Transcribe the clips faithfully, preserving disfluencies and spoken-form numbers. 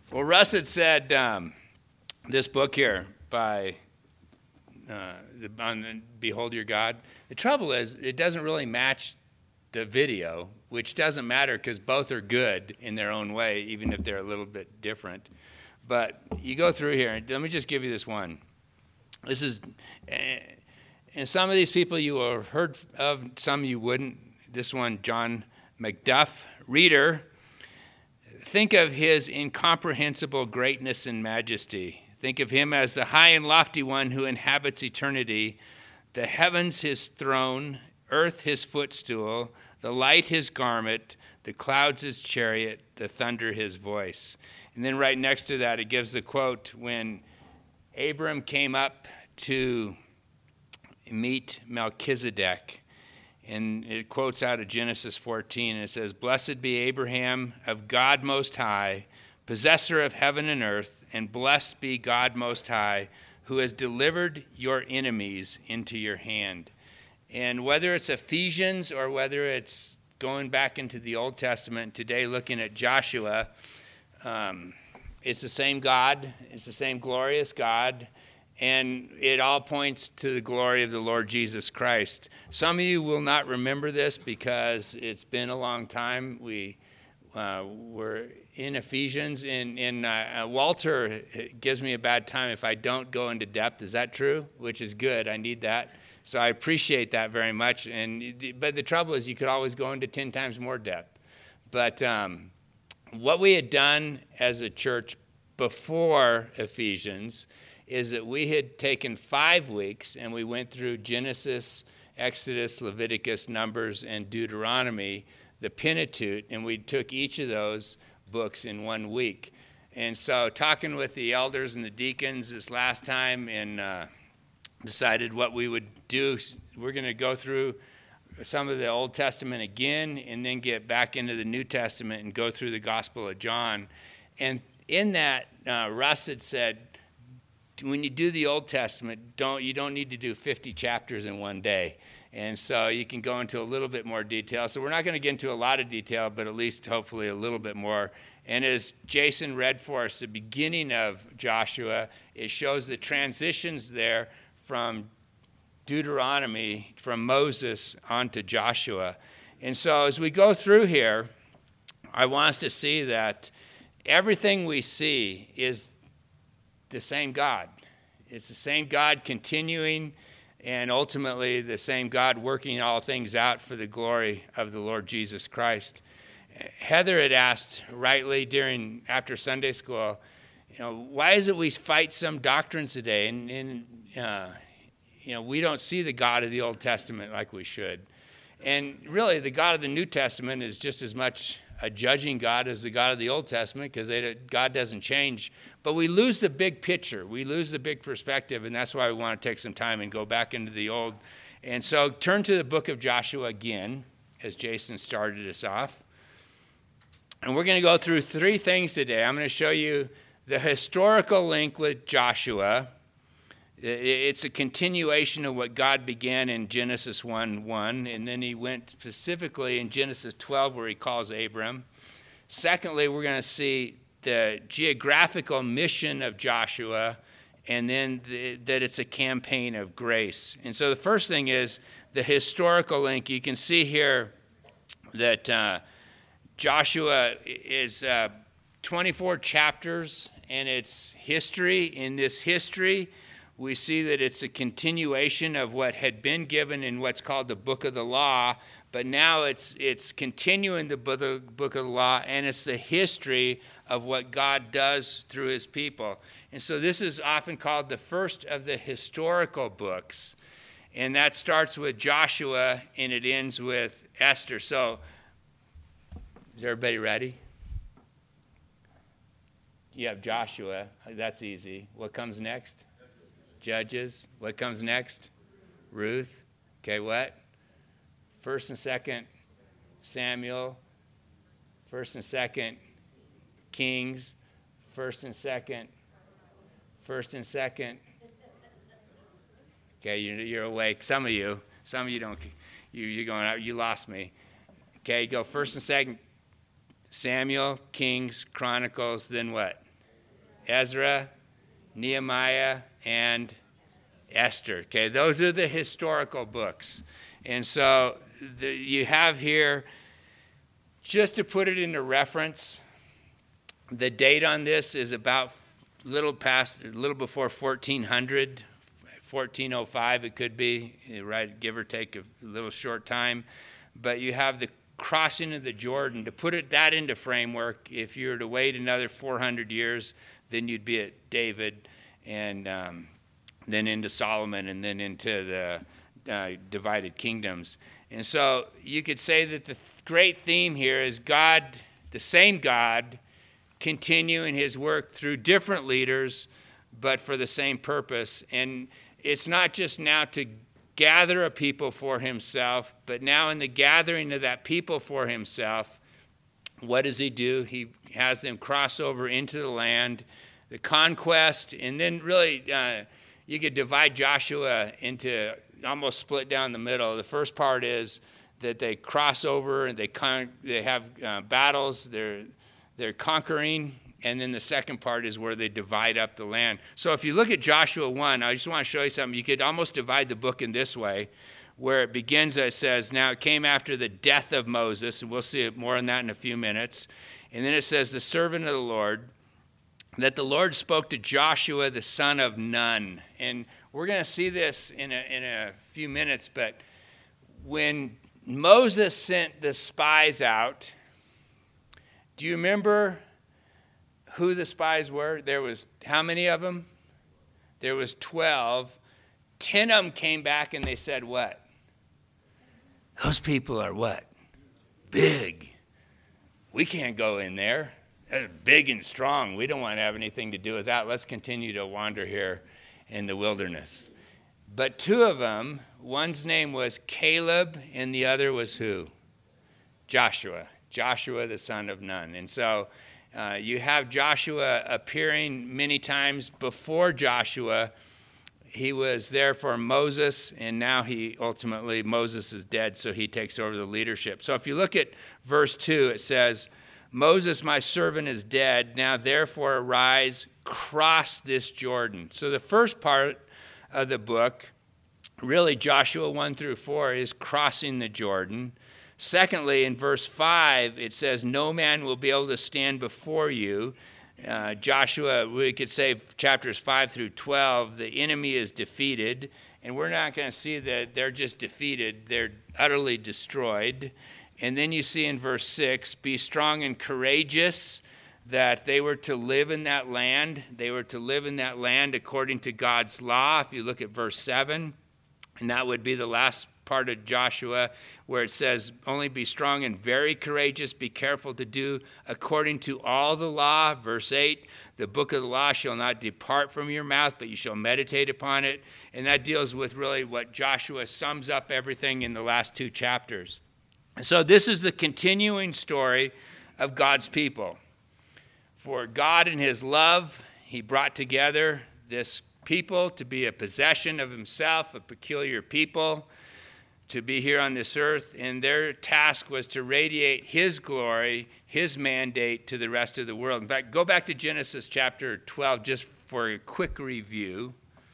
Well, Russ had said um, this book here by uh, the, on the Behold Your God. The trouble is it doesn't really match the video, which doesn't matter because both are good in their own way, even if they're a little bit different. But you go through here, and let me just give you this one. This is, and some of these people you will have heard of, some you wouldn't. This one, John McDuff, reader. Think of his incomprehensible greatness and majesty. Think of him as the high and lofty one who inhabits eternity, the heavens his throne, earth his footstool, the light his garment, the clouds his chariot, the thunder his voice. And then right next to that, it gives the quote, when Abram came up to meet Melchizedek, and it quotes out of Genesis fourteen, and it says, "Blessed be Abraham of God Most High, possessor of heaven and earth, and blessed be God Most High, who has delivered your enemies into your hand." And whether it's Ephesians or whether it's going back into the Old Testament, today looking at Joshua, um, it's the same God, it's the same glorious God, and it all points to the glory of the Lord Jesus Christ. Some of you will not remember this because it's been a long time. We uh, were in Ephesians, and, and uh, Walter gives me a bad time if I don't go into depth. Is that true? Which is good. I need that. So I appreciate that very much. And but the trouble is you could always go into ten times more depth. But um, what we had done as a church before Ephesians is that we had taken five weeks and we went through Genesis, Exodus, Leviticus, Numbers, and Deuteronomy, the Pentateuch, and we took each of those books in one week. And so talking with the elders and the deacons this last time and uh, decided what we would do. We're going to go through some of the Old Testament again and then get back into the New Testament and go through the Gospel of John. And in that, uh, Russ had said, when you do the Old Testament, don't you don't need to do fifty chapters in one day. And so you can go into a little bit more detail. So we're not going to get into a lot of detail, but at least hopefully a little bit more. And as Jason read for us, the beginning of Joshua, it shows the transitions there from Deuteronomy, from Moses onto Joshua. And so as we go through here, I want us to see that everything we see is the same God. It's the same God continuing, and ultimately the same God working all things out for the glory of the Lord Jesus Christ. Heather had asked rightly during after Sunday school, you know, why is it we fight some doctrines today, and, and uh, you know, we don't see the God of the Old Testament like we should. And really, the God of the New Testament is just as much a judging God as the God of the Old Testament, because God doesn't change. But we lose the big picture. We lose the big perspective, and that's why we want to take some time and go back into the Old. And so turn to the book of Joshua again, as Jason started us off. And we're going to go through three things today. I'm going to show you the historical link with Joshua. It's a continuation of what God began in Genesis one one, and then he went specifically in Genesis twelve where he calls Abram. Secondly, we're going to see the geographical mission of Joshua, and then the, that it's a campaign of grace. And so the first thing is the historical link. You can see here that uh, Joshua is uh, twenty-four chapters, and it's history. In this history, we see that it's a continuation of what had been given in what's called the Book of the Law, but now it's it's continuing the Book of, book of the Law, and it's the history of what God does through his people. And so this is often called the first of the historical books, and that starts with Joshua, and it ends with Esther. So is everybody ready? You have Joshua. That's easy. What comes next? Judges. What comes next? Ruth. Okay, what? First and second Samuel. First and second Kings. First and second. First and second. Okay, you're, you're awake. Some of you. Some of you don't. You, you're going, you lost me. Okay, go first and second Samuel, Kings, Chronicles, then what? Ezra, Nehemiah, and Esther. Okay, those are the historical books. And so the, you have here, just to put it into reference, the date on this is about little past, a little before fourteen hundred, fourteen oh five it could be, right, give or take a little short time. But you have the crossing of the Jordan. To put it that into framework, if you were to wait another four hundred years, then you'd be at David, and um, then into Solomon, and then into the uh, divided kingdoms. And so you could say that the great theme here is God, the same God, continuing his work through different leaders, but for the same purpose. And it's not just now to gather a people for himself, but now in the gathering of that people for himself, what does he do? He has them cross over into the land, the conquest, and then really uh, you could divide Joshua into almost split down the middle. The first part is that they cross over and they con- they have uh, battles. They're They're conquering, and then the second part is where they divide up the land. So if you look at Joshua one, I just want to show you something. You could almost divide the book in this way, where it begins, it says, now it came after the death of Moses, and we'll see more on that in a few minutes. And then it says, the servant of the Lord, that the Lord spoke to Joshua, the son of Nun. And we're going to see this in a, in a few minutes, but when Moses sent the spies out, do you remember who the spies were? There was, how many of them? There was twelve. Ten of them came back and they said what? Those people are what? Big. We can't go in there. They're big and strong. We don't want to have anything to do with that. Let's continue to wander here in the wilderness. But two of them, one's name was Caleb and the other was who? Joshua. Joshua, the son of Nun. And so uh, you have Joshua appearing many times. Before Joshua, he was there for Moses, and now he ultimately, Moses is dead, so he takes over the leadership. So if you look at verse two, it says, Moses, my servant, is dead. Now therefore arise, cross this Jordan. So the first part of the book, really Joshua one through four, is crossing the Jordan. Secondly, in verse five, it says, no man will be able to stand before you. Uh, Joshua, we could say chapters five through twelve, the enemy is defeated. And we're not going to see that they're just defeated. They're utterly destroyed. And then you see in verse six, be strong and courageous, that they were to live in that land. They were to live in that land according to God's law. If you look at verse seven, and that would be the last part of Joshua, where it says, only be strong and very courageous, be careful to do according to all the law. Verse eight, the book of the law shall not depart from your mouth, but you shall meditate upon it. And that deals with really what Joshua sums up everything in the last two chapters. So this is the continuing story of God's people. For God in his love, he brought together this people to be a possession of himself, a peculiar people, to be here on this earth, and their task was to radiate his glory, his mandate to the rest of the world. In fact, go back to Genesis chapter twelve just for a quick review.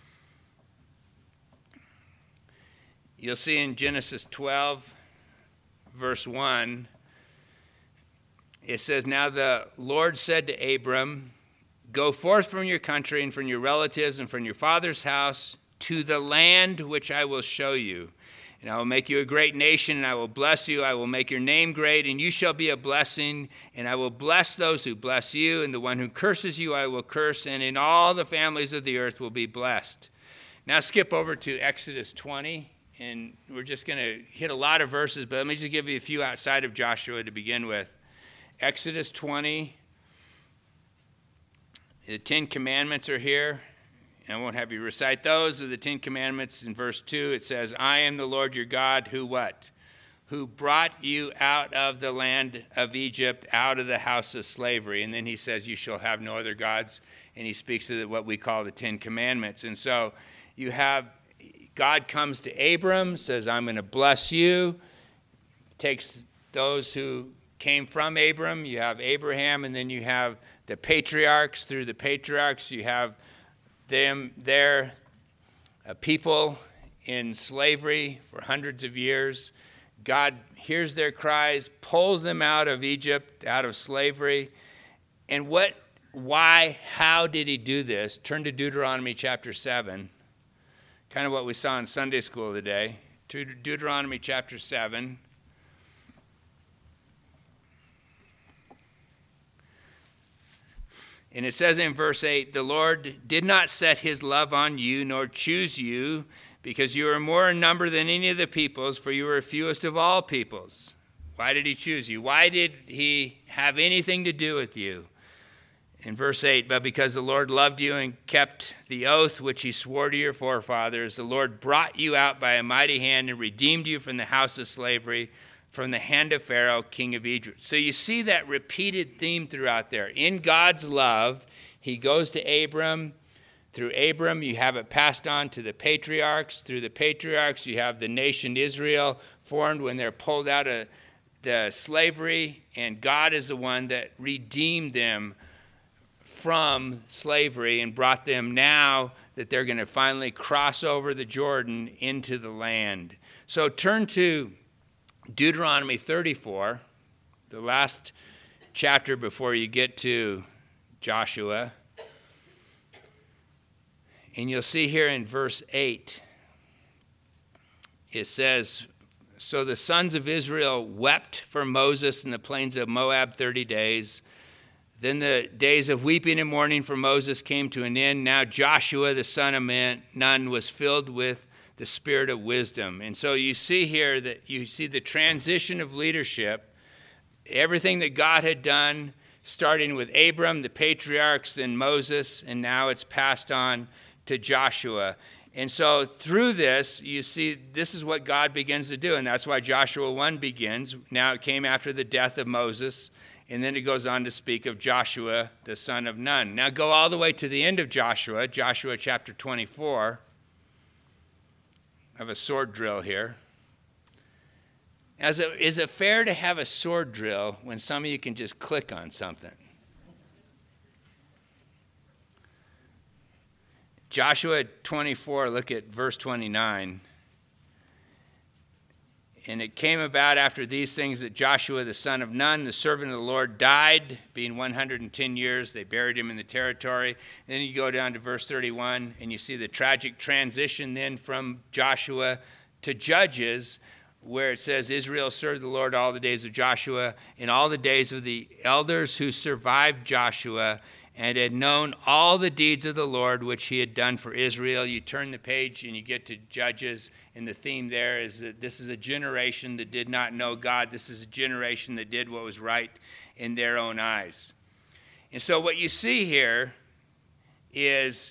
You'll see in Genesis twelve, verse one, it says, now the Lord said to Abram, go forth from your country and from your relatives and from your father's house to the land which I will show you. And I will make you a great nation, and I will bless you. I will make your name great, and you shall be a blessing. And I will bless those who bless you, and the one who curses you I will curse, and in all the families of the earth will be blessed. Now skip over to Exodus twenty, and we're just going to hit a lot of verses, but let me just give you a few outside of Joshua to begin with. Exodus twenty, the Ten Commandments are here. I won't have you recite those. Of the Ten Commandments in verse two, it says, I am the Lord your God who what? Who brought you out of the land of Egypt, out of the house of slavery. And then he says, you shall have no other gods. And he speaks of what we call the Ten Commandments. And so you have, God comes to Abram, says, I'm going to bless you. Takes those who came from Abram. You have Abraham, and then you have the patriarchs. Through the patriarchs, you have them there, a people in slavery for hundreds of years. God hears their cries, pulls them out of Egypt, out of slavery. And what, why, how did he do this? Turn to Deuteronomy chapter seven, kind of what we saw in Sunday school today. To Deuteronomy chapter seven. And it says in verse eight, the Lord did not set his love on you, nor choose you, because you are more in number than any of the peoples, for you are fewest of all peoples. Why did he choose you? Why did he have anything to do with you? In verse eight, but because the Lord loved you and kept the oath which he swore to your forefathers, the Lord brought you out by a mighty hand and redeemed you from the house of slavery, from the hand of Pharaoh, king of Egypt. So you see that repeated theme throughout there. In God's love, he goes to Abram. Through Abram, you have it passed on to the patriarchs. Through the patriarchs, you have the nation Israel formed when they're pulled out of the slavery, and God is the one that redeemed them from slavery and brought them now that they're going to finally cross over the Jordan into the land. So turn to Deuteronomy thirty-four, the last chapter before you get to Joshua. And you'll see here in verse eight, it says, so the sons of Israel wept for Moses in the plains of Moab thirty days. Then the days of weeping and mourning for Moses came to an end. Now Joshua, the son of Nun, was filled with the spirit of wisdom. And so you see here that you see the transition of leadership, everything that God had done, starting with Abram, the patriarchs, then Moses, and now it's passed on to Joshua. And so through this, you see, this is what God begins to do. And that's why Joshua one begins. Now it came after the death of Moses. And then it goes on to speak of Joshua, the son of Nun. Now go all the way to the end of Joshua, Joshua chapter twenty-four. I have a sword drill here. As a, is it fair to have a sword drill when some of you can just click on something? Joshua twenty-four, look at verse twenty-nine. And it came about after these things that Joshua the son of Nun, the servant of the Lord, died, being one hundred ten years. They buried him in the territory. And then you go down to verse thirty-one, and you see the tragic transition then from Joshua to Judges, where it says, Israel served the Lord all the days of Joshua and all the days of the elders who survived Joshua, and had known all the deeds of the Lord which he had done for Israel. You turn the page and you get to Judges, and the theme there is that this is a generation that did not know God. This is a generation that did what was right in their own eyes. And so what you see here is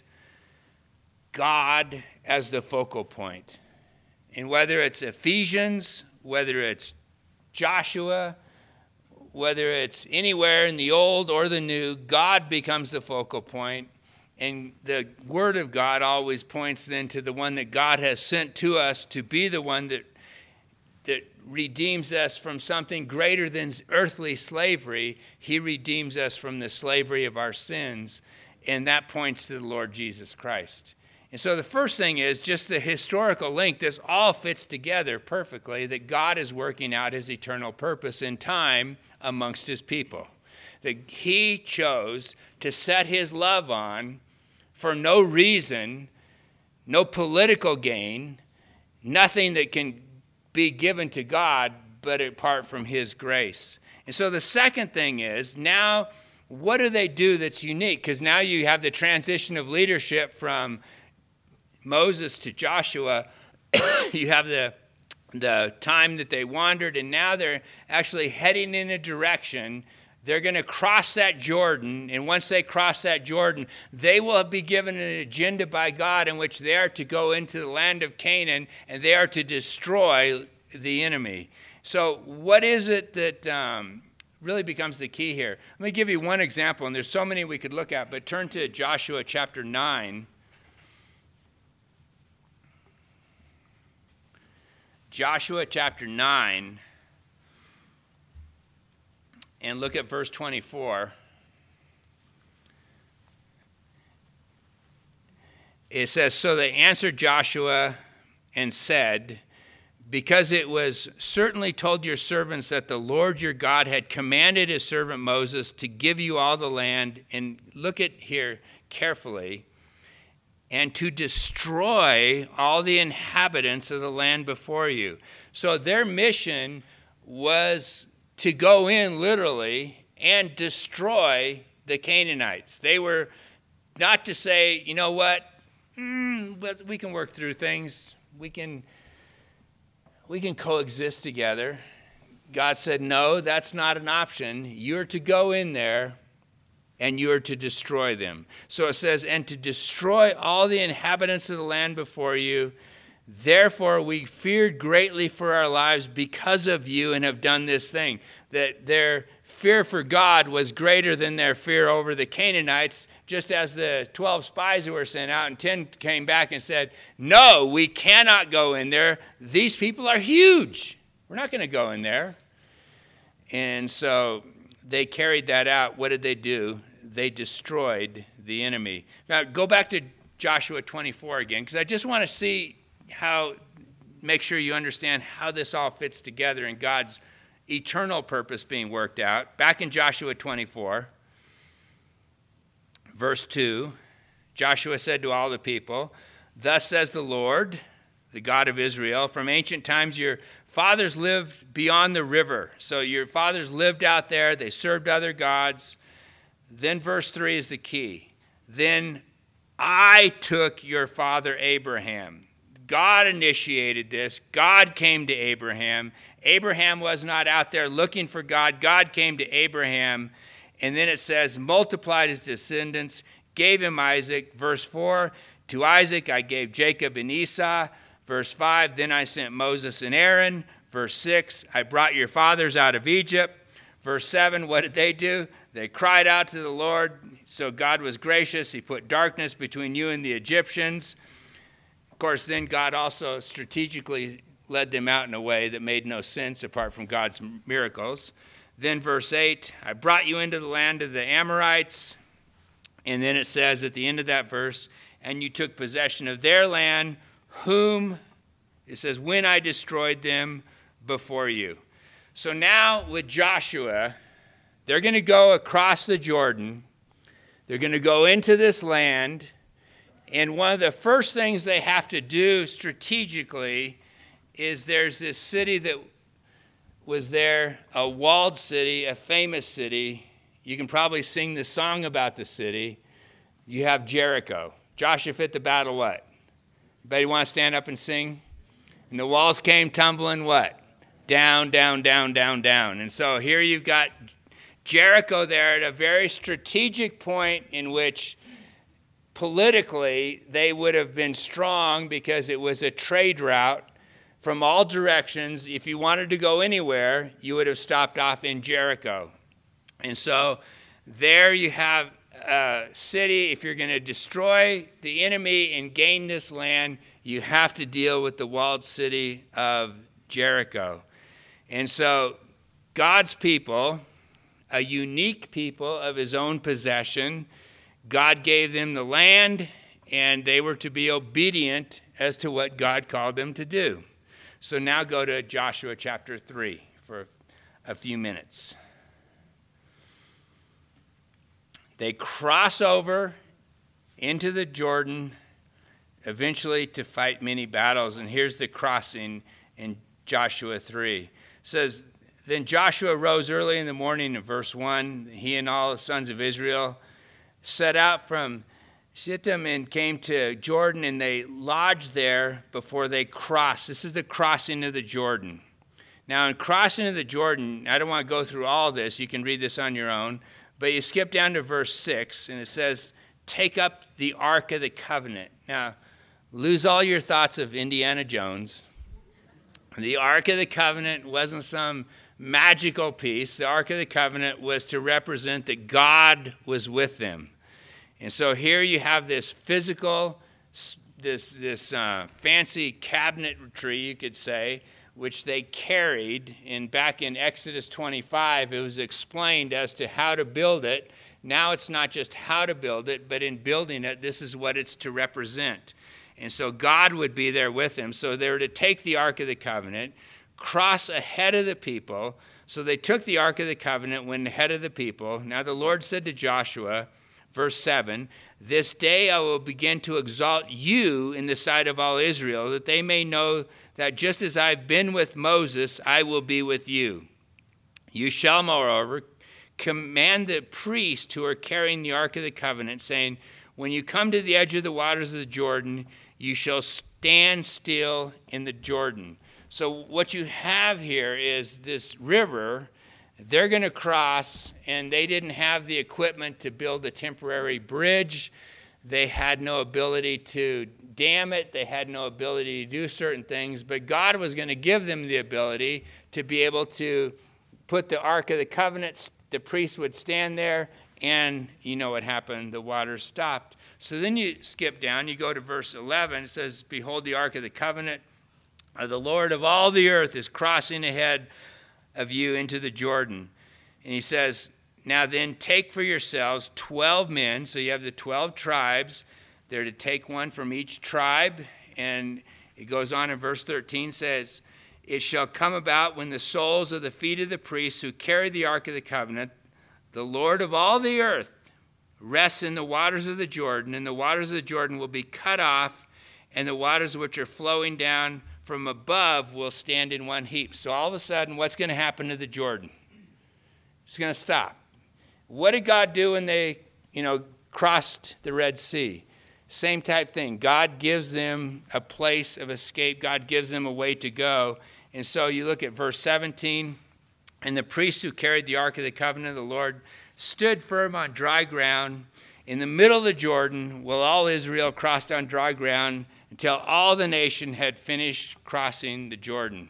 God as the focal point. And whether it's Ephesians, whether it's Joshua, whether it's anywhere in the old or the new, God becomes the focal point. And the Word of God always points then to the one that God has sent to us to be the one that, that redeems us from something greater than earthly slavery. He redeems us from the slavery of our sins. And that points to the Lord Jesus Christ. And so the first thing is just the historical link. This all fits together perfectly, that God is working out his eternal purpose in time amongst his people. That he chose to set his love on for no reason, no political gain, nothing that can be given to God but apart from his grace. And so the second thing is, now what do they do that's unique? Because now you have the transition of leadership from Moses to Joshua. You have the the time that they wandered, and now they're actually heading in a direction. They're going to cross that Jordan, and once they cross that Jordan, they will be given an agenda by God in which they are to go into the land of Canaan, and they are to destroy the enemy. So what is it that um, really becomes the key here? Let me give you one example, and there's so many we could look at, but turn to Joshua chapter nine. Joshua chapter nine. and look at verse twenty-four. It says, "So they answered Joshua and said, because it was certainly told your servants that the Lord your God had commanded his servant Moses to give you all the land," and look at here carefully, "and to destroy all the inhabitants of the land before you." So their mission was to go in literally and destroy the Canaanites. They were not to say, you know what, mm, we can work through things. We can, we can coexist together. God said, no, that's not an option. You're to go in there and you are to destroy them. So it says, "And to destroy all the inhabitants of the land before you. Therefore we feared greatly for our lives because of you and have done this thing." That their fear for God was greater than their fear over the Canaanites, just as the twelve spies who were sent out, and ten came back and said, "No, we cannot go in there. These people are huge. We're not going to go in there." And so they carried that out. What did they do? They destroyed the enemy. Now go back to Joshua twenty-four again, because I just want to see how, make sure you understand how this all fits together in God's eternal purpose being worked out. Back in Joshua twenty-four, verse two, Joshua said to all the people, "Thus says the Lord, the God of Israel, from ancient times your fathers lived beyond the river." So your fathers lived out there. They served other gods. Then verse three is the key. "Then I took your father Abraham." God initiated this. God came to Abraham. Abraham was not out there looking for God. God came to Abraham. And then it says, multiplied his descendants, gave him Isaac. Verse four, "To Isaac I gave Jacob and Esau." Verse five, "Then I sent Moses and Aaron." Verse six, "I brought your fathers out of Egypt." Verse seven, what did they do? They cried out to the Lord. So God was gracious. He put darkness between you and the Egyptians. Of course, then God also strategically led them out in a way that made no sense apart from God's miracles. Then verse eight, "I brought you into the land of the Amorites." And then it says at the end of that verse, "And you took possession of their land, whom," it says, "when I destroyed them before you." So now with Joshua, they're going to go across the Jordan. They're going to go into this land. And one of the first things they have to do strategically is there's this city that was there, a walled city, a famous city. You can probably sing the song about the city. You have Jericho. Joshua fit the battle what? Anybody want to stand up and sing? And the walls came tumbling what? Down, down, down, down, down. And so here you've got Jericho there at a very strategic point in which politically they would have been strong because it was a trade route from all directions. If you wanted to go anywhere, you would have stopped off in Jericho. And so there you have a city. If you're going to destroy the enemy and gain this land, you have to deal with the walled city of Jericho. And so God's people, a unique people of his own possession, God gave them the land, and they were to be obedient as to what God called them to do. So now go to Joshua chapter three for a few minutes. They cross over into the Jordan, eventually to fight many battles. And here's the crossing in Joshua three. It says, "Then Joshua rose early in the morning," in verse one, "he and all the sons of Israel set out from Shittim and came to Jordan, and they lodged there before they crossed." This is the crossing of the Jordan. Now, in crossing of the Jordan, I don't want to go through all this. You can read this on your own. But you skip down to verse six, and it says, "Take up the Ark of the Covenant." Now, lose all your thoughts of Indiana Jones. The Ark of the Covenant wasn't some magical piece. The Ark of the Covenant was to represent that God was with them. And so here you have this physical, this, this uh, fancy cabinetry, you could say, which they carried. And back in Exodus twenty-five, it was explained as to how to build it. Now it's not just how to build it, but in building it, this is what it's to represent. And so God would be there with them. So they were to take the Ark of the Covenant, cross ahead of the people. So they took the Ark of the Covenant, went ahead of the people. Now the Lord said to Joshua, verse seven, "This day I will begin to exalt you in the sight of all Israel, that they may know that just as I've been with Moses, I will be with you. You shall, moreover, command the priests who are carrying the Ark of the Covenant, saying, when you come to the edge of the waters of the Jordan, you shall stand still in the Jordan." So what you have here is this river. They're going to cross, and they didn't have the equipment to build a temporary bridge. They had no ability to dam it. They had no ability to do certain things. But God was going to give them the ability to be able to put the Ark of the Covenant. The priest would stand there, and you know what happened. The water stopped. So then you skip down. You go to verse eleven. It says, "Behold, the Ark of the Covenant of the Lord of all the earth is crossing ahead of you into the Jordan." And he says, "Now then take for yourselves twelve men." So you have the twelve tribes. They're to take one from each tribe. And it goes on in verse thirteen, says, "It shall come about when the soles of the feet of the priests who carry the Ark of the Covenant, the Lord of all the earth, rests in the waters of the Jordan, and the waters of the Jordan will be cut off, and the waters which are flowing down from above will stand in one heap." So all of a sudden, what's going to happen to the Jordan? It's going to stop. What did God do when they, you know, crossed the Red Sea? Same type thing. God gives them a place of escape. God gives them a way to go. And so you look at verse seventeen, "And the priests who carried the Ark of the Covenant of the Lord stood firm on dry ground in the middle of the Jordan, while all Israel crossed on dry ground, until all the nation had finished crossing the Jordan."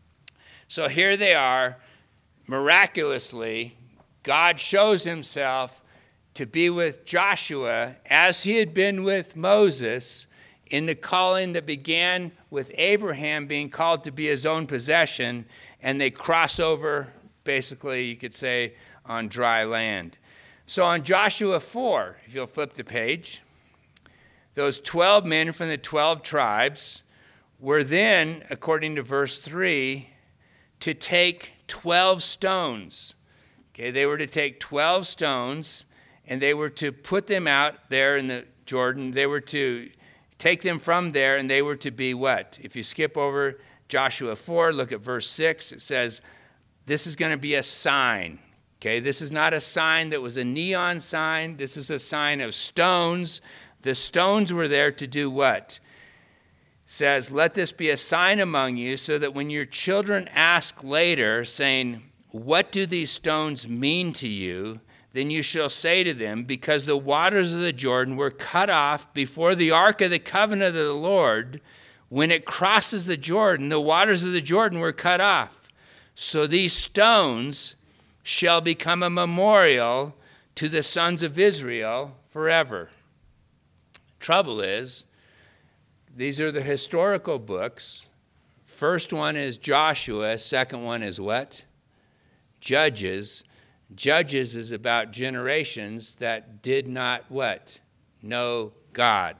So here they are. Miraculously, God shows himself to be with Joshua as he had been with Moses in the calling that began with Abraham being called to be his own possession, and they cross over, basically, you could say, on dry land. So on Joshua four, if you'll flip the page, those twelve men from the twelve tribes were then, according to verse three, to take twelve stones. Okay, they were to take twelve stones, and they were to put them out there in the Jordan. They were to take them from there, and they were to be what? If you skip over Joshua four, look at verse six. It says, this is going to be a sign. Okay, this is not a sign that was a neon sign. This is a sign of stones. The stones were there to do what? It says, "Let this be a sign among you, so that when your children ask later, saying, 'What do these stones mean to you?' then you shall say to them, because the waters of the Jordan were cut off before the Ark of the Covenant of the Lord. When it crosses the Jordan, the waters of the Jordan were cut off. So these stones shall become a memorial to the sons of Israel forever." Trouble is, these are the historical books. First one is Joshua. Second one is what? Judges. Judges is about generations that did not what? Know God.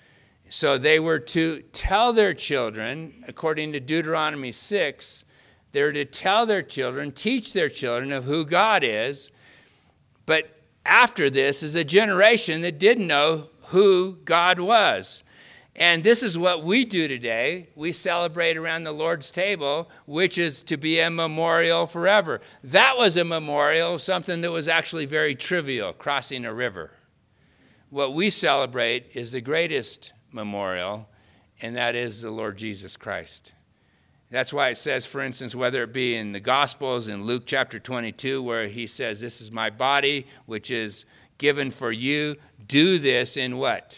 So they were to tell their children, according to Deuteronomy six, they were to tell their children, teach their children of who God is. But after this is a generation that didn't know who God was. And this is what we do today. We celebrate around the Lord's table, which is to be a memorial forever. That was a memorial, something that was actually very trivial, crossing a river. What we celebrate is the greatest memorial, and that is the Lord Jesus Christ. That's why it says, for instance, whether it be in the Gospels, in Luke chapter twenty-two, where he says, "This is my body, which is given for you. Do this in what?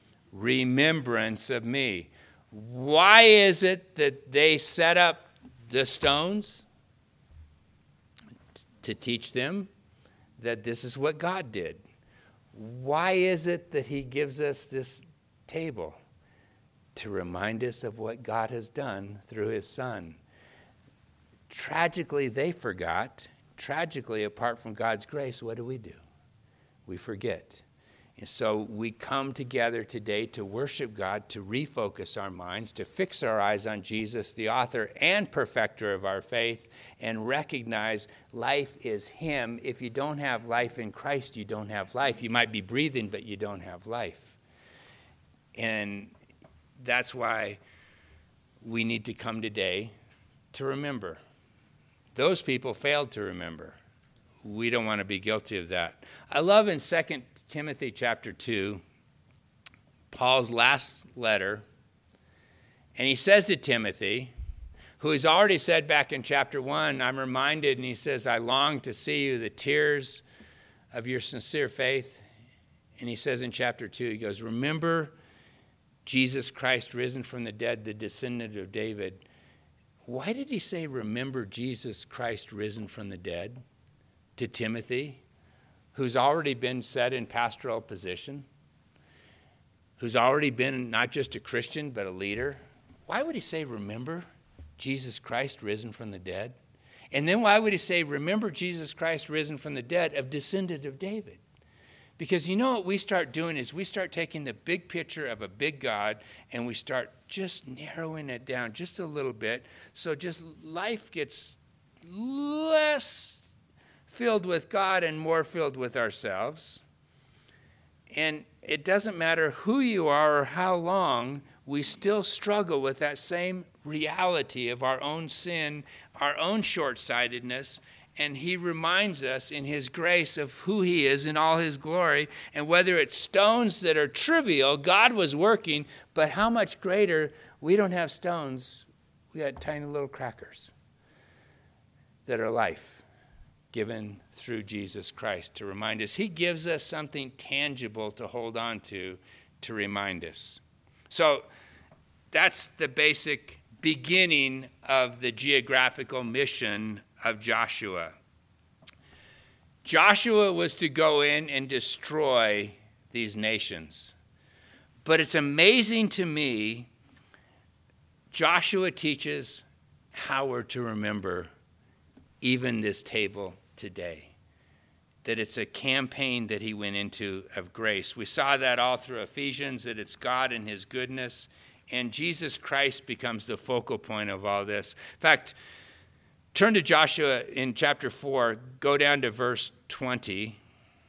Remembrance of me." Why is it that they set up the stones? To teach them that this is what God did. Why is it that he gives us this table? To remind us of what God has done through his Son. Tragically, they forgot. Tragically, apart from God's grace, what do we do? We forget. And so we come together today to worship God, to refocus our minds, to fix our eyes on Jesus, the author and perfecter of our faith, and recognize life is him. If you don't have life in Christ, you don't have life. You might be breathing, but you don't have life. And that's why we need to come today to remember. Those people failed to remember. We don't want to be guilty of that. I love in Second Timothy chapter two, Paul's last letter, and he says to Timothy, who he's already said back in chapter one, I'm reminded, and he says, I long to see you, the tears of your sincere faith. And he says in chapter two, he goes, remember Jesus Christ risen from the dead, the descendant of David. Why did he say, remember Jesus Christ risen from the dead to Timothy, who's already been set in pastoral position, who's already been not just a Christian, but a leader? Why would he say, remember Jesus Christ risen from the dead? And then why would he say, remember Jesus Christ risen from the dead, of descendant of David? Because you know what we start doing is we start taking the big picture of a big God and we start just narrowing it down just a little bit. So just life gets less filled with God and more filled with ourselves. And it doesn't matter who you are or how long, we still struggle with that same reality of our own sin, our own short-sightedness. And he reminds us in his grace of who he is in all his glory. And whether it's stones that are trivial, God was working, but how much greater, we don't have stones, we got tiny little crackers that are life given through Jesus Christ to remind us. He gives us something tangible to hold on to, to remind us. So that's the basic beginning of the geographical mission of Joshua. Joshua was to go in and destroy these nations. But it's amazing to me, Joshua teaches how we're to remember even this table today. That it's a campaign that he went into of grace. We saw that all through Ephesians, that it's God and his goodness. And Jesus Christ becomes the focal point of all this. In fact, turn to Joshua in chapter four, go down to verse twenty.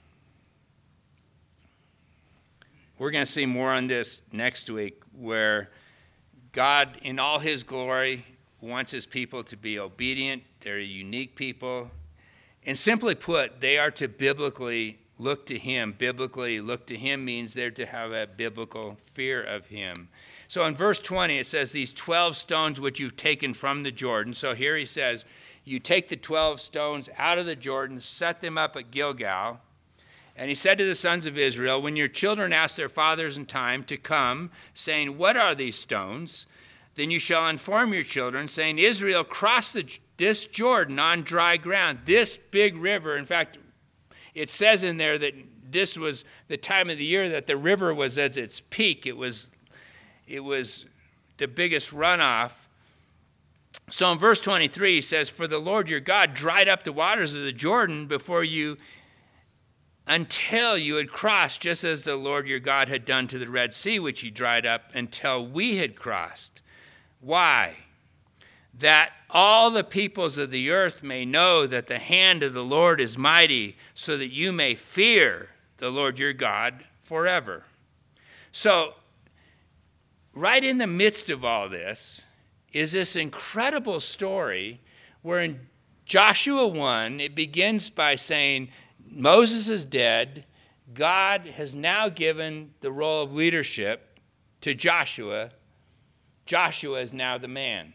We're going to see more on this next week, where God, in all his glory, wants his people to be obedient. They're a unique people. And simply put, they are to biblically look to him. Biblically look to him means they're to have a biblical fear of him. So in verse twenty, it says, these twelve stones which you've taken from the Jordan. So here he says, you take the twelve stones out of the Jordan, set them up at Gilgal. And he said to the sons of Israel, when your children ask their fathers in time to come, saying, what are these stones? Then you shall inform your children, saying, Israel crossed the, this Jordan on dry ground, this big river. In fact, it says in there that this was the time of the year that the river was at its peak. It was It was the biggest runoff. So in verse twenty-three, he says, for the Lord your God dried up the waters of the Jordan before you until you had crossed, just as the Lord your God had done to the Red Sea, which he dried up until we had crossed. Why? That all the peoples of the earth may know that the hand of the Lord is mighty, so that you may fear the Lord your God forever. So, right in the midst of all this is this incredible story where in Joshua one, it begins by saying, Moses is dead. God has now given the role of leadership to Joshua. Joshua is now the man.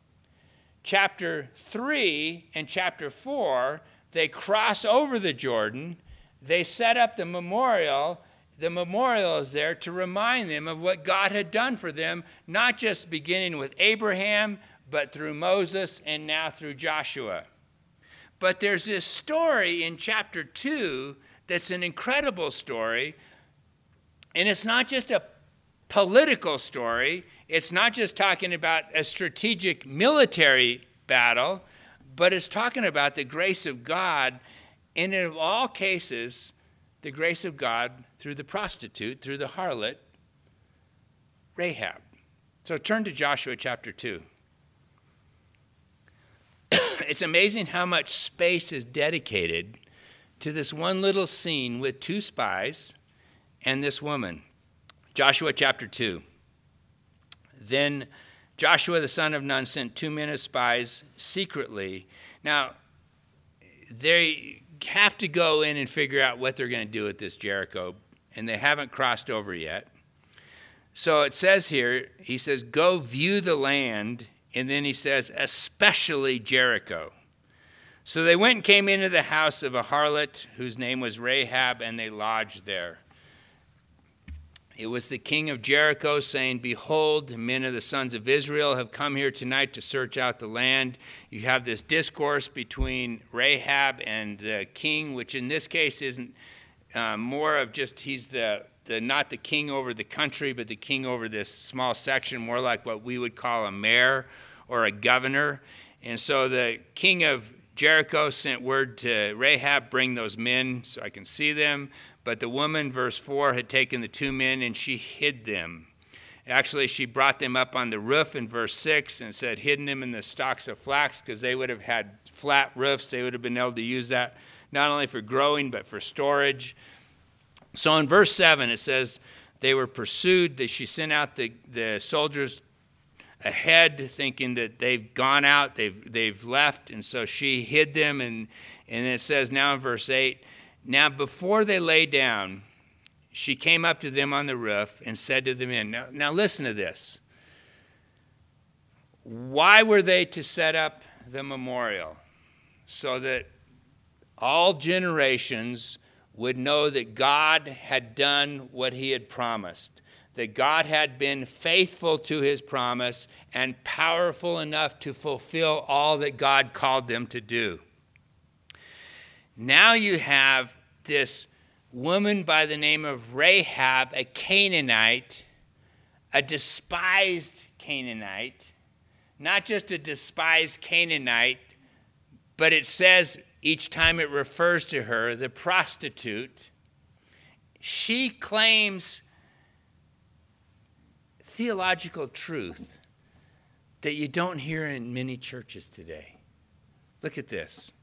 Chapter three and chapter four, they cross over the Jordan. They set up the memorial. The memorial is there to remind them of what God had done for them, not just beginning with Abraham, but through Moses and now through Joshua. But there's this story in chapter two that's an incredible story, and it's not just a political story. It's not just talking about a strategic military battle, but it's talking about the grace of God, and in all cases, the grace of God through the prostitute, through the harlot, Rahab. So turn to Joshua chapter two. It's amazing how much space is dedicated to this one little scene with two spies and this woman. Joshua chapter two. Then Joshua the son of Nun sent two men as spies secretly. Now, they have to go in and figure out what they're going to do with this Jericho, and they haven't crossed over yet. So it says here, he says, go view the land, and then he says, especially Jericho. So they went and came into the house of a harlot whose name was Rahab, and they lodged there. It was the king of Jericho saying, behold, men of the sons of Israel have come here tonight to search out the land. You have this discourse between Rahab and the king, which in this case isn't uh, more of just he's the, the not the king over the country, but the king over this small section, more like what we would call a mayor or a governor. And so the king of Jericho sent word to Rahab, bring those men so I can see them. But the woman, verse four, had taken the two men and she hid them. Actually, she brought them up on the roof in verse six and said, hidden them in the stalks of flax, because they would have had flat roofs. They would have been able to use that not only for growing, but for storage. So in verse seven, it says, they were pursued. That she sent out the, the soldiers ahead, thinking that they've gone out, they've they've left, and so she hid them. And, and it says now in verse eight, now before they lay down, she came up to them on the roof and said to the men, now, now listen to this. Why were they to set up the memorial? So that all generations would know that God had done what he had promised, that God had been faithful to his promise and powerful enough to fulfill all that God called them to do. Now you have this woman by the name of Rahab, a Canaanite, a despised Canaanite, not just a despised Canaanite, but it says each time it refers to her, the prostitute. She claims theological truth that you don't hear in many churches today. Look at this.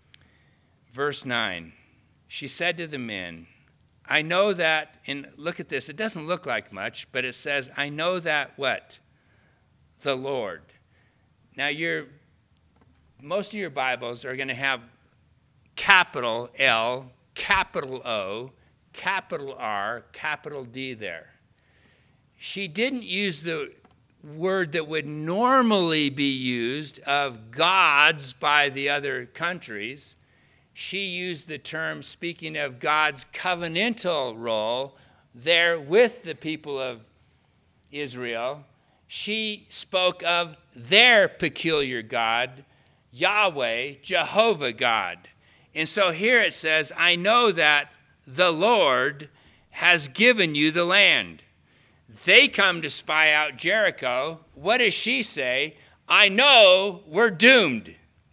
Verse nine, she said to the men, I know that, and look at this, it doesn't look like much, but it says, I know that what? The Lord. Now, your, most of your Bibles are going to have capital L, capital O, capital R, capital D there. She didn't use the word that would normally be used of gods by the other countries. She used the term, speaking of God's covenantal role there with the people of Israel. She spoke of their peculiar God, Yahweh, Jehovah God. And so here it says, I know that the Lord has given you the land. They come to spy out Jericho. What does she say? I know we're doomed.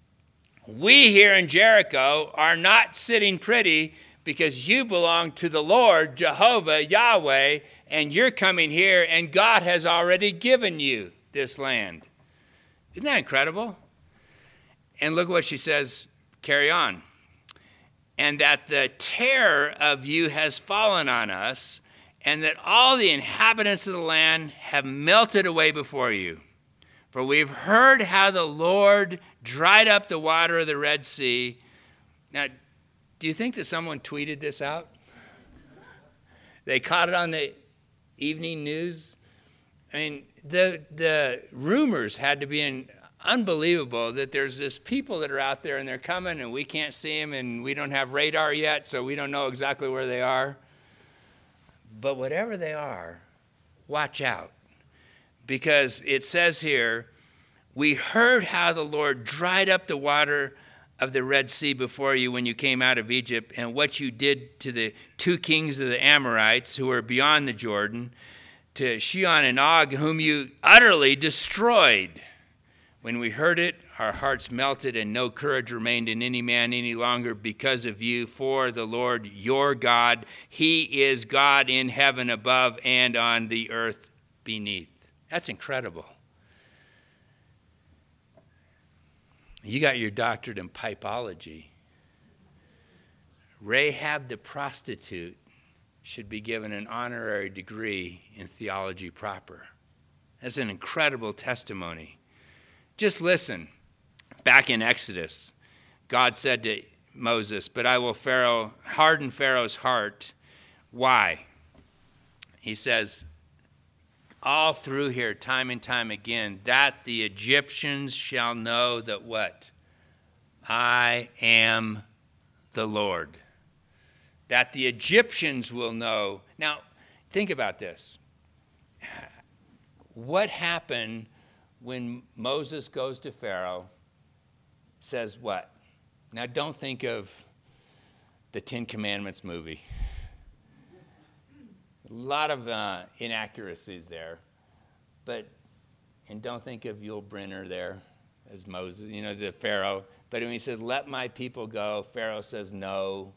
We here in Jericho are not sitting pretty because you belong to the Lord, Jehovah, Yahweh, and you're coming here and God has already given you this land. Isn't that incredible? And look what she says, carry on. And that the terror of you has fallen on us, and that all the inhabitants of the land have melted away before you. For we've heard how the Lord dried up the water of the Red Sea. Now, do you think that someone tweeted this out? They caught it on the evening news? I mean, the the rumors had to be in, unbelievable that there's this people that are out there and they're coming and we can't see them and we don't have radar yet, so we don't know exactly where they are. But whatever they are, watch out. Because it says here, we heard how the Lord dried up the water of the Red Sea before you when you came out of Egypt, and what you did to the two kings of the Amorites who were beyond the Jordan, to Sihon and Og, whom you utterly destroyed. When we heard it, our hearts melted, and no courage remained in any man any longer because of you. For the Lord your God, he is God in heaven above and on the earth beneath. That's incredible. You got your doctorate in pipology. Rahab the prostitute should be given an honorary degree in theology proper. That's an incredible testimony. Just listen. Back in Exodus, God said to Moses, but I will Pharaoh harden Pharaoh's heart. Why? He says, all through here, time and time again, that the Egyptians shall know that what? I am the Lord. That the Egyptians will know. Now, think about this. What happened when Moses goes to Pharaoh, says what? Now, don't think of the Ten Commandments movie. A lot of uh, inaccuracies there. But, and don't think of Yul Brynner there as Moses, you know, the Pharaoh. But when he says, let my people go, Pharaoh says no.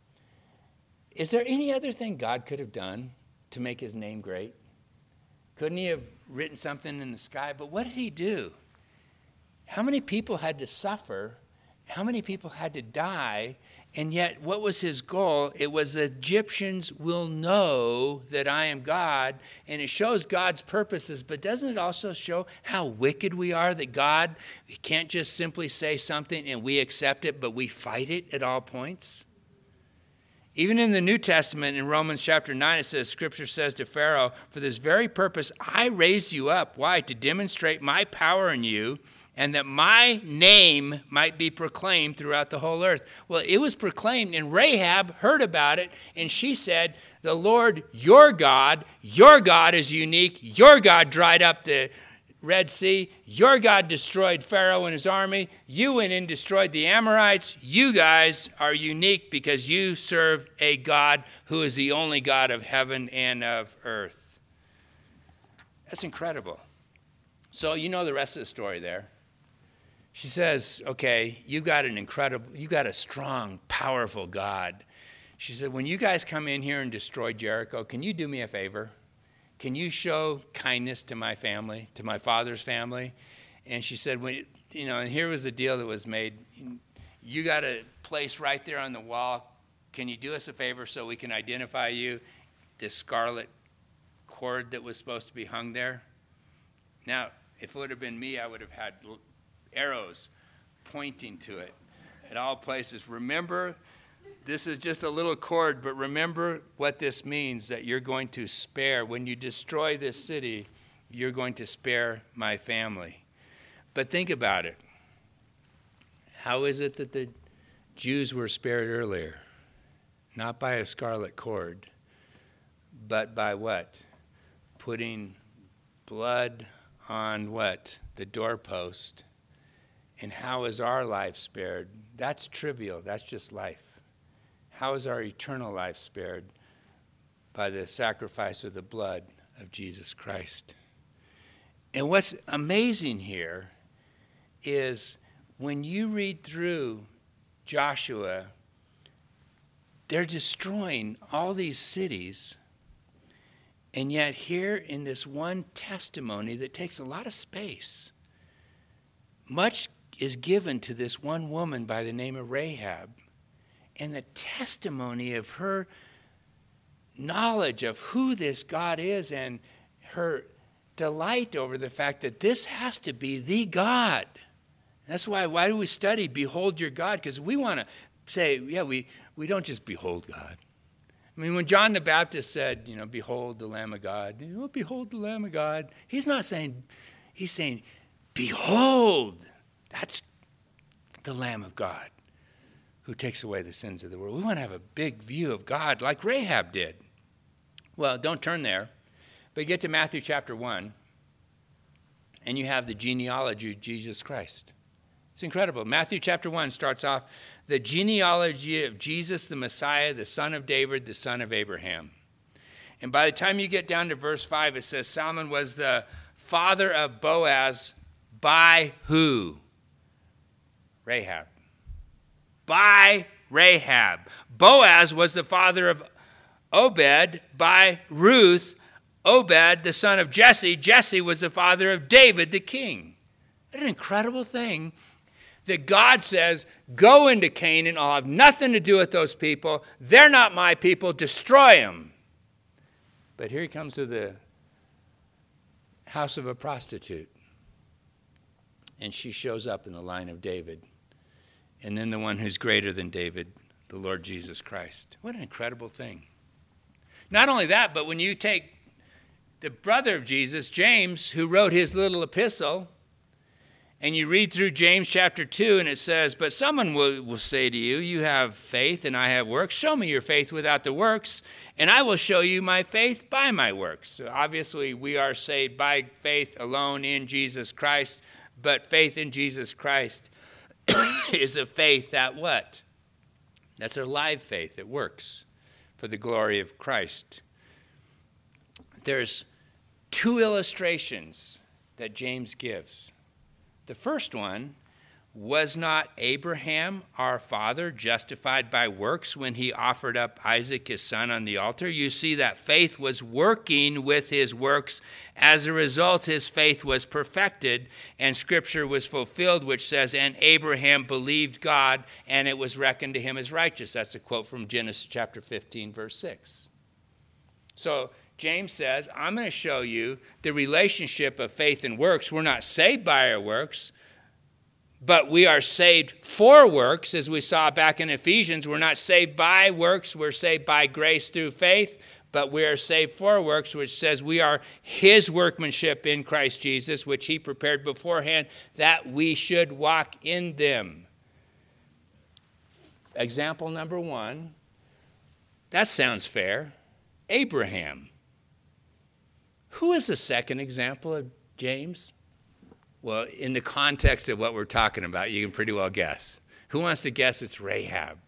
Is there any other thing God could have done to make his name great? Couldn't he have written something in the sky? But what did he do? How many people had to suffer? How many people had to die? And yet, what was his goal? It was the Egyptians will know that I am God. And it shows God's purposes, but doesn't it also show how wicked we are, that God can't just simply say something and we accept it, but we fight it at all points? Even in the New Testament, in Romans chapter nine, it says, Scripture says to Pharaoh, for this very purpose I raised you up. Why? To demonstrate my power in you, and that my name might be proclaimed throughout the whole earth. Well, it was proclaimed, and Rahab heard about it, and she said, the Lord, your God, your God is unique. Your God dried up the Red Sea. Your God destroyed Pharaoh and his army. You went and destroyed the Amorites. You guys are unique because you serve a God who is the only God of heaven and of earth. That's incredible. So you know the rest of the story there. She says, okay, you got an incredible, you got a strong, powerful God. She said, when you guys come in here and destroy Jericho, can you do me a favor? Can you show kindness to my family, to my father's family? And she said, when, you know, and here was the deal that was made. You got a place right there on the wall. Can you do us a favor so we can identify you? This scarlet cord that was supposed to be hung there. Now, if it would have been me, I would have had arrows pointing to it at all places. Remember, this is just a little cord, but remember what this means, that you're going to spare. When you destroy this city, you're going to spare my family. But think about it. How is it that the Jews were spared earlier? Not by a scarlet cord, but by what? Putting blood on what? The doorpost. And how is our life spared? That's trivial. That's just life. How is our eternal life spared? By the sacrifice of the blood of Jesus Christ. And what's amazing here is when you read through Joshua, they're destroying all these cities. And yet here in this one testimony that takes a lot of space, much is given to this one woman by the name of Rahab. And the testimony of her knowledge of who this God is and her delight over the fact that this has to be the God. That's why, why do we study Behold Your God? Because we want to say, yeah, we, we don't just behold God. I mean, when John the Baptist said, you know, behold the Lamb of God, you know, behold the Lamb of God, he's not saying, he's saying, behold, that's the Lamb of God who takes away the sins of the world. We want to have a big view of God like Rahab did. Well, don't turn there, but get to Matthew chapter one, and you have the genealogy of Jesus Christ. It's incredible. Matthew chapter one starts off, the genealogy of Jesus, the Messiah, the son of David, the son of Abraham. And by the time you get down to verse five, it says Salmon was the father of Boaz by who? Rahab. By Rahab. Boaz was the father of Obed by Ruth. Obed, the son of Jesse. Jesse was the father of David, the king. What an incredible thing that God says, go into Canaan. I'll have nothing to do with those people. They're not my people. Destroy them. But here he comes to the house of a prostitute. And she shows up in the line of David. And then the one who's greater than David, the Lord Jesus Christ. What an incredible thing. Not only that, but when you take the brother of Jesus, James, who wrote his little epistle, and you read through James chapter two, and it says, but someone will, will say to you, you have faith and I have works. Show me your faith without the works, and I will show you my faith by my works. So obviously, we are saved by faith alone in Jesus Christ, but faith in Jesus Christ is a faith that what? That's a live faith. It works for the glory of Christ. There's two illustrations that James gives. The first one, was not Abraham, our father, justified by works when he offered up Isaac, his son, on the altar? You see that faith was working with his works. As a result, his faith was perfected, and Scripture was fulfilled, which says, and Abraham believed God, and it was reckoned to him as righteous. That's a quote from Genesis chapter fifteen, verse six. So James says, I'm going to show you the relationship of faith and works. We're not saved by our works, but we are saved for works, as we saw back in Ephesians. We're not saved by works. We're saved by grace through faith, but we are saved for works, which says we are his workmanship in Christ Jesus, which he prepared beforehand that we should walk in them. Example number one, that sounds fair. Abraham. Who is the second example of James? Well, in the context of what we're talking about, you can pretty well guess. Who wants to guess it's Rahab?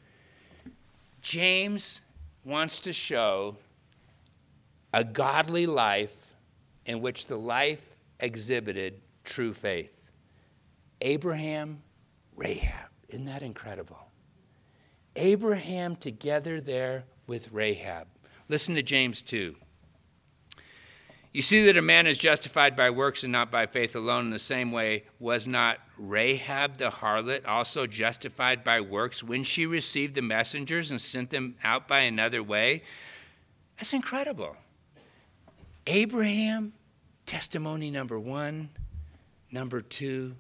James wants to show a godly life in which the life exhibited true faith. Abraham, Rahab. Isn't that incredible? Abraham together there with Rahab. Listen to James two. You see that a man is justified by works and not by faith alone. In the same way, was not Rahab the harlot also justified by works when she received the messengers and sent them out by another way? That's incredible. Abraham, testimony number one. Number two,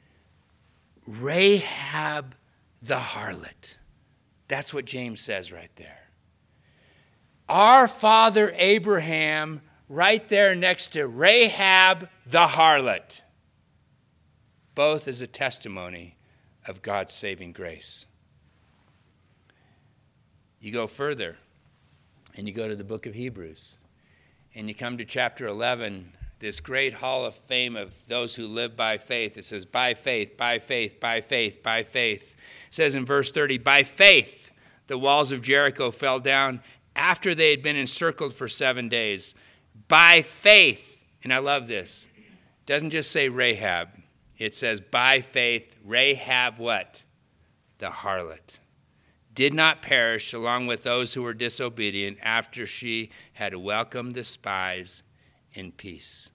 Rahab the harlot. That's what James says right there. Our father Abraham, right there next to Rahab the harlot. Both as a testimony of God's saving grace. You go further, and you go to the book of Hebrews, and you come to chapter eleven, this great hall of fame of those who live by faith. It says, by faith, by faith, by faith, by faith. It says in verse thirty, by faith the walls of Jericho fell down after they had been encircled for seven days. By faith, and I love this, it doesn't just say Rahab. It says by faith, Rahab what? The harlot. Did not perish along with those who were disobedient after she had welcomed the spies in peace.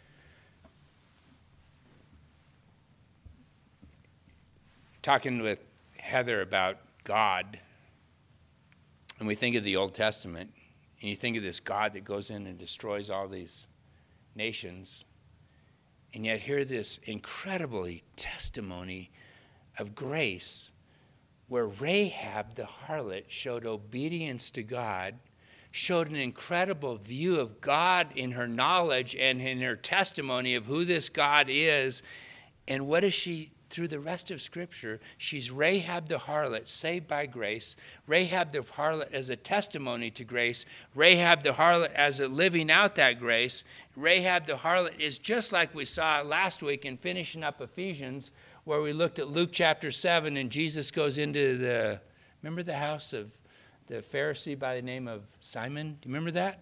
Talking with Heather about God, and we think of the Old Testament, and you think of this God that goes in and destroys all these nations, and yet hear this incredibly testimony of grace where Rahab the harlot showed obedience to God, showed an incredible view of God in her knowledge and in her testimony of who this God is. And what is she? Through the rest of Scripture, she's Rahab the harlot, saved by grace. Rahab the harlot as a testimony to grace. Rahab the harlot as a living out that grace. Rahab the harlot is just like we saw last week in finishing up Ephesians, where we looked at Luke chapter seven, and Jesus goes into the, remember the house of the Pharisee by the name of Simon? Do you remember that?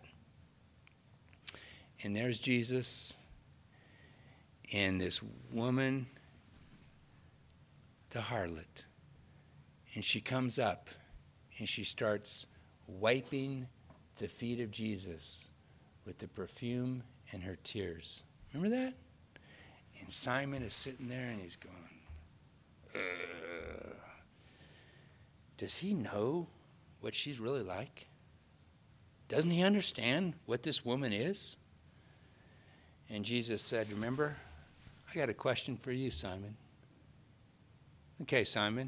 And there's Jesus and this woman, the harlot. And she comes up and she starts wiping the feet of Jesus with the perfume and her tears. Remember that? And Simon is sitting there and he's going, Ugh. Does he know what she's really like? Doesn't he understand what this woman is? And Jesus said, remember, I got a question for you, Simon. Okay, Simon,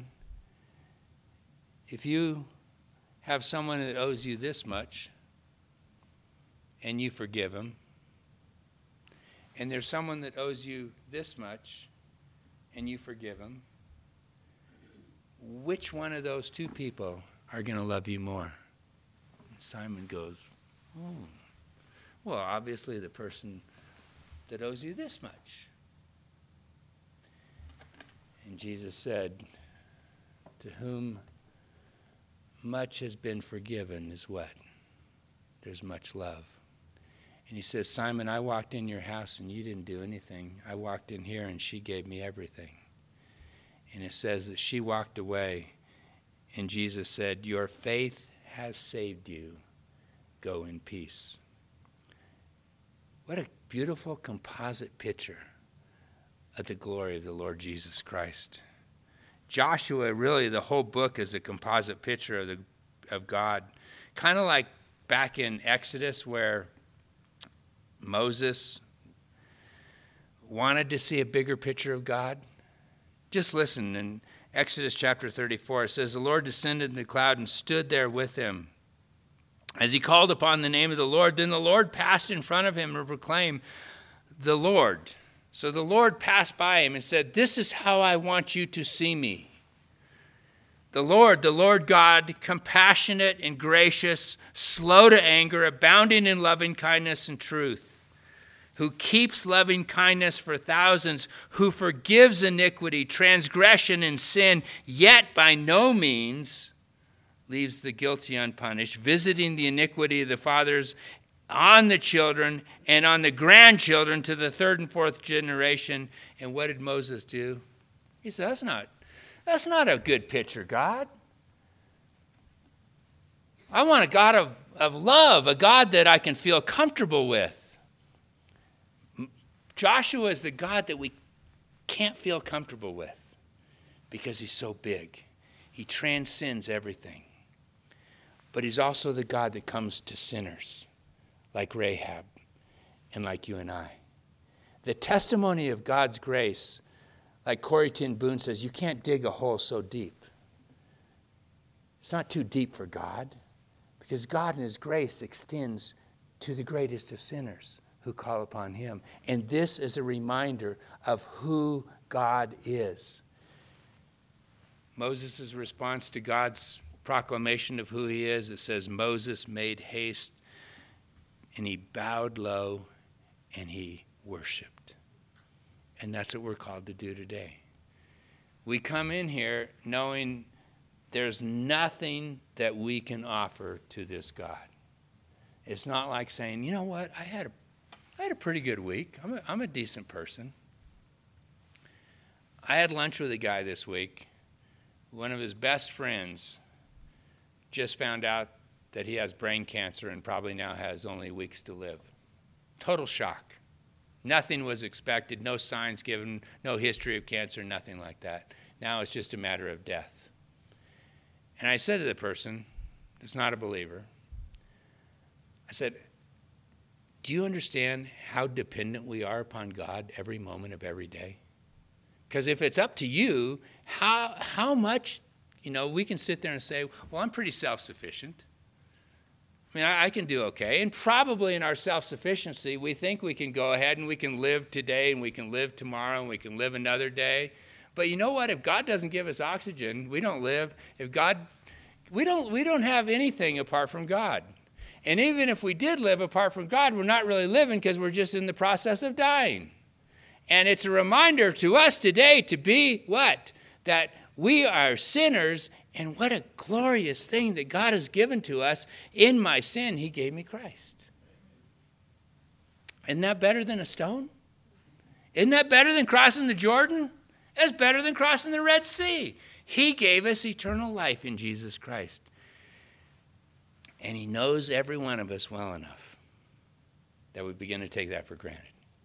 if you have someone that owes you this much and you forgive him, and there's someone that owes you this much and you forgive him, which one of those two people are going to love you more? And Simon goes, oh, well, obviously the person that owes you this much. And Jesus said, to whom much has been forgiven is what? There's much love. And he says, Simon, I walked in your house and you didn't do anything. I walked in here and she gave me everything. And it says that she walked away and Jesus said, your faith has saved you. Go in peace. What a beautiful composite picture of the glory of the Lord Jesus Christ. Joshua, really, the whole book is a composite picture of the of God. Kind of like back in Exodus where Moses wanted to see a bigger picture of God. Just listen, in Exodus chapter thirty-four, it says, the Lord descended in the cloud and stood there with him. As he called upon the name of the Lord, then the Lord passed in front of him and proclaimed, the Lord. So the Lord passed by him and said, this is how I want you to see me. The Lord, the Lord God, compassionate and gracious, slow to anger, abounding in loving kindness and truth, who keeps loving kindness for thousands, who forgives iniquity, transgression, and sin, yet by no means leaves the guilty unpunished, visiting the iniquity of the fathers on the children and on the grandchildren to the third and fourth generation. And what did Moses do? He said, that's not, that's not a good picture, God. I want a God of, of love, a God that I can feel comfortable with. Joshua is the God that we can't feel comfortable with because he's so big. He transcends everything. But he's also the God that comes to sinners like Rahab and like you and I. The testimony of God's grace, like Corrie ten Boom says, you can't dig a hole so deep. It's not too deep for God because God in his grace extends to the greatest of sinners who call upon him. And this is a reminder of who God is. Moses' response to God's proclamation of who he is, it says, Moses made haste and he bowed low and he worshiped. And that's what we're called to do today. We come in here knowing there's nothing that we can offer to this God. It's not like saying, you know what, I had a, I had a pretty good week. I'm a, I'm a decent person. I had lunch with a guy this week. One of his best friends just found out that he has brain cancer and probably now has only weeks to live. Total shock. Nothing was expected, no signs given, no history of cancer, nothing like that. Now it's just a matter of death. And I said to the person, that's not a believer, I said, do you understand how dependent we are upon God every moment of every day? Because if it's up to you, how how much, you know, we can sit there and say, well, I'm pretty self-sufficient. I mean, I, I can do okay. And probably in our self-sufficiency, we think we can go ahead and we can live today and we can live tomorrow and we can live another day. But you know what? If God doesn't give us oxygen, we don't live. If God, we don't, we don't have anything apart from God. And even if we did live apart from God, we're not really living because we're just in the process of dying. And it's a reminder to us today to be what? That we are sinners, and what a glorious thing that God has given to us. In my sin, he gave me Christ. Isn't that better than a stone? Isn't that better than crossing the Jordan? That's better than crossing the Red Sea. He gave us eternal life in Jesus Christ. And he knows every one of us well enough that we begin to take that for granted.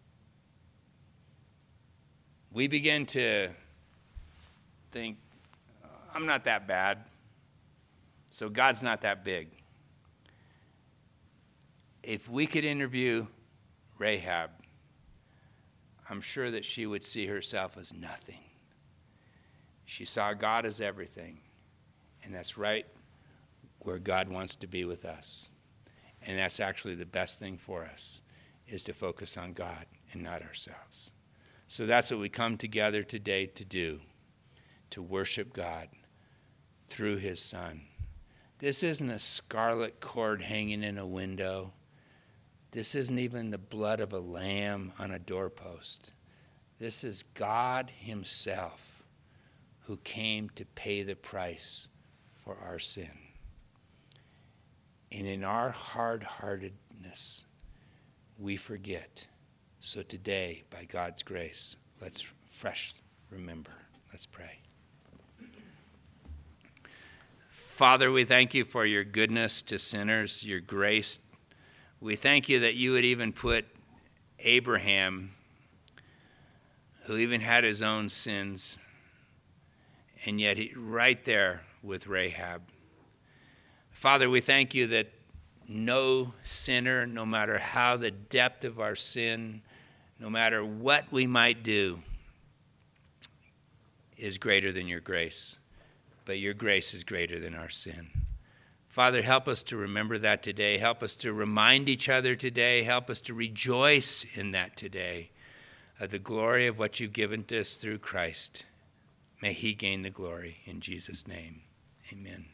We begin to think, I'm not that bad, so God's not that big. If we could interview Rahab, I'm sure that she would see herself as nothing. She saw God as everything, and that's right where God wants to be with us. And that's actually the best thing for us, is to focus on God and not ourselves. So that's what we come together today to do, to worship God through his Son. This isn't a scarlet cord hanging in a window. This isn't even the blood of a lamb on a doorpost. This is God himself who came to pay the price for our sin. And in our hard-heartedness, we forget. So today, by God's grace, let's fresh remember. Let's pray. Father, we thank you for your goodness to sinners, your grace. We thank you that you would even put Abraham, who even had his own sins, and yet he right there with Rahab. Father, we thank you that no sinner, no matter how the depth of our sin, no matter what we might do, is greater than your grace. But your grace is greater than our sin. Father, help us to remember that today. Help us to remind each other today. Help us to rejoice in that today, of the glory of what you've given to us through Christ. May he gain the glory in Jesus' name. Amen.